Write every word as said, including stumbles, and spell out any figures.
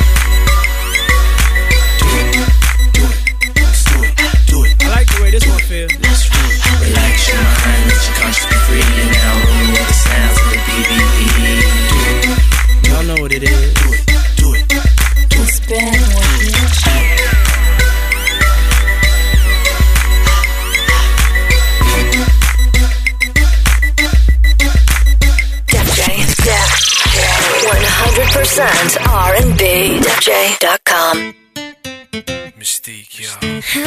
I like the way this one feels. Let's roll. Relax your mind, let your conscience be free. And now roll with the sounds of the B B E. Y'all know what it is. Do it, do it, do it. It's bad boy bitch. Def J. Def J. one hundred percent R and B. Def J dot com. Mystique, y'all.